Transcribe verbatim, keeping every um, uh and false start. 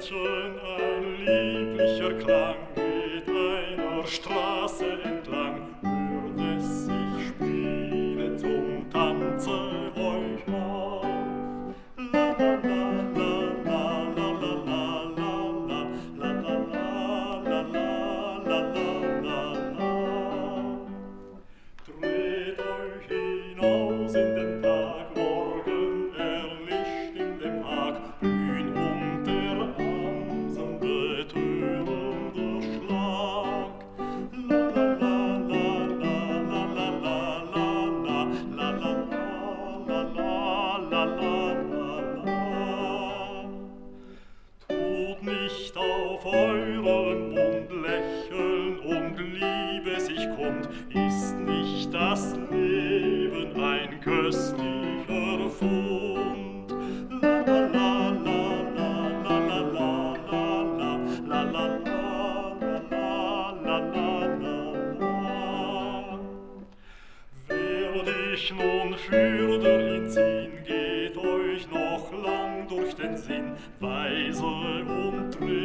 Mädchen, ein lieblicher Klang geht einer Straße entlang. Hört es sich spielen zum Tanze euch auf. La la la la la la la la la la la la la la la la. Dreht euch hinaus in den Tag, morgen erlischt in dem Hag, Hühn und der Amsen betörender Schlag. La la la la la la la la la la la la la la la la la. Tut nicht auf euren Mund lächeln und Liebe sich kund, ist nicht das Leben ein köstlicher Fund. La la la la la la la la la la la la la la la. Werd ich nun fürder ziehen, geht euch noch lang durch den Sinn, weise und treu